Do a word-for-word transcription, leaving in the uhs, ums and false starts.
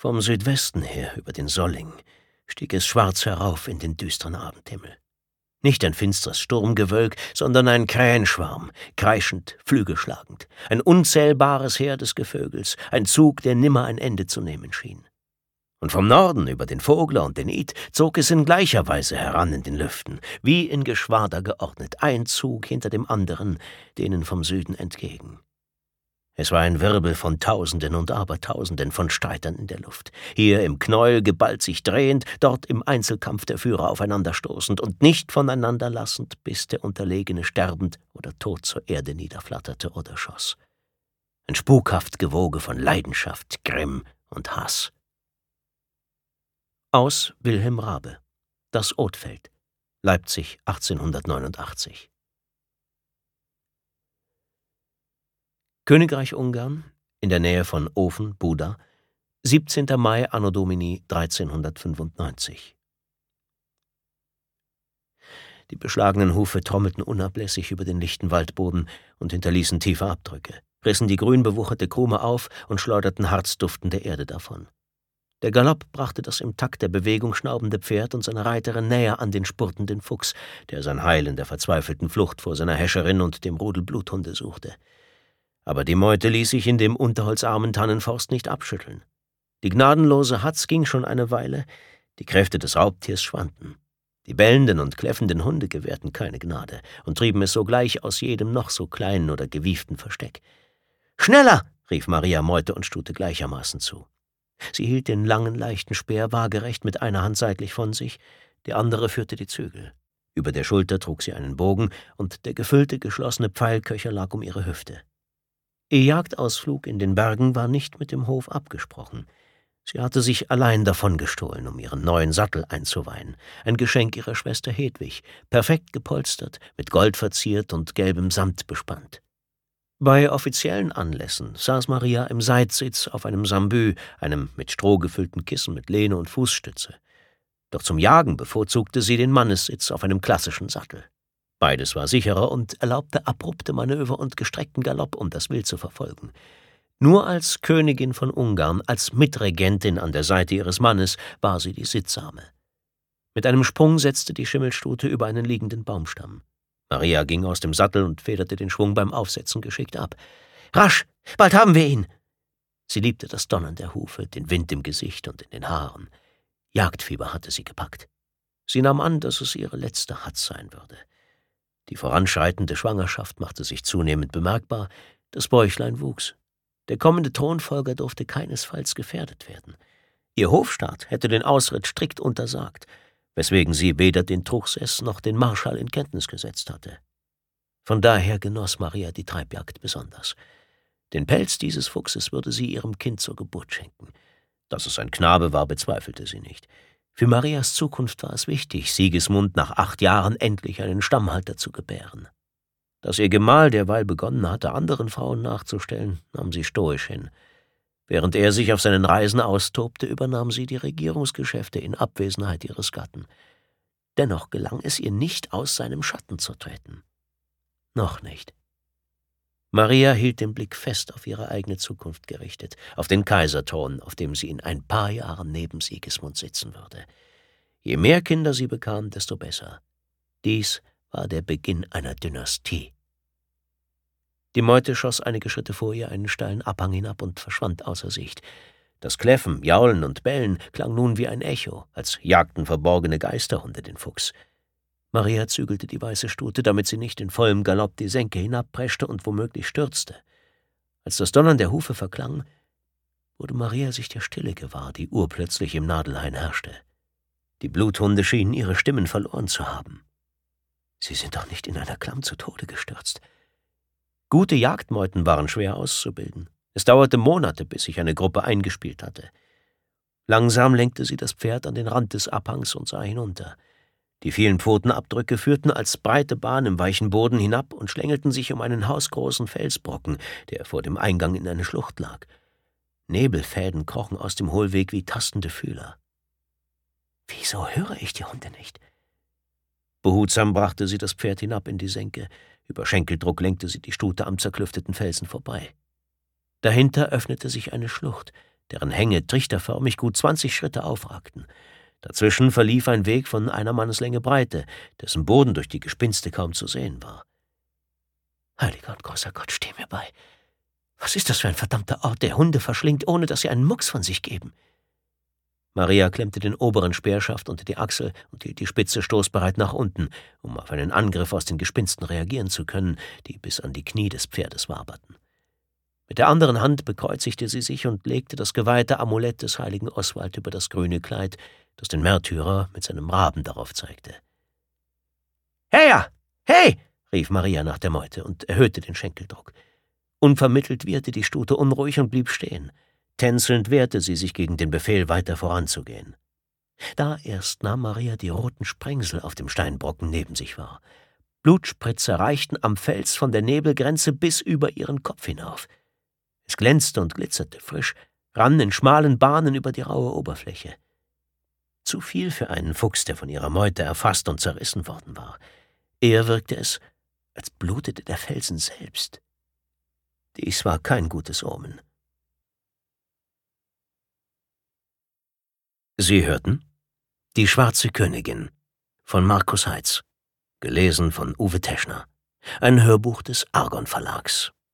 Vom Südwesten her, über den Solling, stieg es schwarz herauf in den düsteren Abendhimmel. Nicht ein finstres Sturmgewölk, sondern ein Krähenschwarm, kreischend, flügelschlagend, ein unzählbares Heer des Gevögels, ein Zug, der nimmer ein Ende zu nehmen schien. Und vom Norden, über den Vogler und den Id, zog es in gleicher Weise heran in den Lüften, wie in Geschwader geordnet, ein Zug hinter dem anderen, denen vom Süden entgegen. Es war ein Wirbel von Tausenden und Abertausenden von Streitern in der Luft, hier im Knäuel geballt sich drehend, dort im Einzelkampf der Führer aufeinanderstoßend und nicht voneinander lassend, bis der Unterlegene sterbend oder tot zur Erde niederflatterte oder schoss. Ein spukhaft Gewoge von Leidenschaft, Grimm und Hass. Aus Wilhelm Raabe, Das Otfeld, Leipzig achtzehnhundertneunundachtzig. Königreich Ungarn, in der Nähe von Ofen, Buda, siebzehnter Mai Anno Domini dreizehnhundertfünfundneunzig. Die beschlagenen Hufe trommelten unablässig über den lichten Waldboden und hinterließen tiefe Abdrücke, rissen die grün bewucherte Krume auf und schleuderten harzduftende Erde davon. Der Galopp brachte das im Takt der Bewegung schnaubende Pferd und seine Reiterin näher an den spurtenden Fuchs, der sein Heil in der verzweifelten Flucht vor seiner Häscherin und dem Rudel Bluthunde suchte. Aber die Meute ließ sich in dem unterholzarmen Tannenforst nicht abschütteln. Die gnadenlose Hatz ging schon eine Weile, die Kräfte des Raubtiers schwanden. Die bellenden und kläffenden Hunde gewährten keine Gnade und trieben es sogleich aus jedem noch so kleinen oder gewieften Versteck. »Schneller!« rief Maria Meute und Stute gleichermaßen zu. Sie hielt den langen, leichten Speer waagerecht mit einer Hand seitlich von sich, die andere führte die Zügel. Über der Schulter trug sie einen Bogen, und der gefüllte, geschlossene Pfeilköcher lag um ihre Hüfte. Ihr Jagdausflug in den Bergen war nicht mit dem Hof abgesprochen. Sie hatte sich allein davongestohlen, um ihren neuen Sattel einzuweihen, ein Geschenk ihrer Schwester Hedwig, perfekt gepolstert, mit Gold verziert und gelbem Samt bespannt. Bei offiziellen Anlässen saß Maria im Seitsitz auf einem Sambü, einem mit Stroh gefüllten Kissen mit Lehne und Fußstütze. Doch zum Jagen bevorzugte sie den Mannessitz auf einem klassischen Sattel. Beides war sicherer und erlaubte abrupte Manöver und gestreckten Galopp, um das Wild zu verfolgen. Nur als Königin von Ungarn, als Mitregentin an der Seite ihres Mannes, war sie die Sittsame. Mit einem Sprung setzte die Schimmelstute über einen liegenden Baumstamm. Maria ging aus dem Sattel und federte den Schwung beim Aufsetzen geschickt ab. »Rasch! Bald haben wir ihn!« Sie liebte das Donnern der Hufe, den Wind im Gesicht und in den Haaren. Jagdfieber hatte sie gepackt. Sie nahm an, dass es ihre letzte Hatz sein würde. Die voranschreitende Schwangerschaft machte sich zunehmend bemerkbar, das Bäuchlein wuchs. Der kommende Thronfolger durfte keinesfalls gefährdet werden. Ihr Hofstaat hätte den Ausritt strikt untersagt, weswegen sie weder den Truchsess noch den Marschall in Kenntnis gesetzt hatte. Von daher genoss Maria die Treibjagd besonders. Den Pelz dieses Fuchses würde sie ihrem Kind zur Geburt schenken. Dass es ein Knabe war, bezweifelte sie nicht. Für Marias Zukunft war es wichtig, Sigismund nach acht Jahren endlich einen Stammhalter zu gebären. Dass ihr Gemahl derweil begonnen hatte, anderen Frauen nachzustellen, nahm sie stoisch hin. Während er sich auf seinen Reisen austobte, übernahm sie die Regierungsgeschäfte in Abwesenheit ihres Gatten. Dennoch gelang es ihr nicht, aus seinem Schatten zu treten. Noch nicht. Maria hielt den Blick fest auf ihre eigene Zukunft gerichtet, auf den Kaiserthron, auf dem sie in ein paar Jahren neben Sigismund sitzen würde. Je mehr Kinder sie bekam, desto besser. Dies war der Beginn einer Dynastie. Die Meute schoss einige Schritte vor ihr einen steilen Abhang hinab und verschwand außer Sicht. Das Kläffen, Jaulen und Bellen klang nun wie ein Echo, als jagten verborgene Geisterhunde den Fuchs. Maria zügelte die weiße Stute, damit sie nicht in vollem Galopp die Senke hinabpreschte und womöglich stürzte. Als das Donnern der Hufe verklang, wurde Maria sich der Stille gewahr, die urplötzlich im Nadelhain herrschte. Die Bluthunde schienen ihre Stimmen verloren zu haben. Sie sind doch nicht in einer Klamm zu Tode gestürzt. Gute Jagdmeuten waren schwer auszubilden. Es dauerte Monate, bis sich eine Gruppe eingespielt hatte. Langsam lenkte sie das Pferd an den Rand des Abhangs und sah hinunter. Die vielen Pfotenabdrücke führten als breite Bahn im weichen Boden hinab und schlängelten sich um einen hausgroßen Felsbrocken, der vor dem Eingang in eine Schlucht lag. Nebelfäden krochen aus dem Hohlweg wie tastende Fühler. »Wieso höre ich die Hunde nicht?« Behutsam brachte sie das Pferd hinab in die Senke. Über Schenkeldruck lenkte sie die Stute am zerklüfteten Felsen vorbei. Dahinter öffnete sich eine Schlucht, deren Hänge trichterförmig gut zwanzig Schritte aufragten. Dazwischen verlief ein Weg von einer Manneslänge Breite, dessen Boden durch die Gespinste kaum zu sehen war. »Heiliger und großer Gott, steh mir bei! Was ist das für ein verdammter Ort, der Hunde verschlingt, ohne dass sie einen Mucks von sich geben?« Maria klemmte den oberen Speerschaft unter die Achsel und hielt die Spitze stoßbereit nach unten, um auf einen Angriff aus den Gespinsten reagieren zu können, die bis an die Knie des Pferdes waberten. Mit der anderen Hand bekreuzigte sie sich und legte das geweihte Amulett des heiligen Oswald über das grüne Kleid, das den Märtyrer mit seinem Raben darauf zeigte. »Her! Hey!« rief Maria nach der Meute und erhöhte den Schenkeldruck. Unvermittelt wieherte die Stute unruhig und blieb stehen. Tänzelnd wehrte sie sich gegen den Befehl, weiter voranzugehen. Da erst nahm Maria die roten Sprengsel auf dem Steinbrocken neben sich wahr. Blutspritzer reichten am Fels von der Nebelgrenze bis über ihren Kopf hinauf. Es glänzte und glitzerte frisch, rann in schmalen Bahnen über die raue Oberfläche. Zu viel für einen Fuchs, der von ihrer Meute erfasst und zerrissen worden war. Eher wirkte es, als blutete der Felsen selbst. Dies war kein gutes Omen. Sie hörten »Die schwarze Königin« von Markus Heitz, gelesen von Uwe Teschner, ein Hörbuch des Argon Verlags.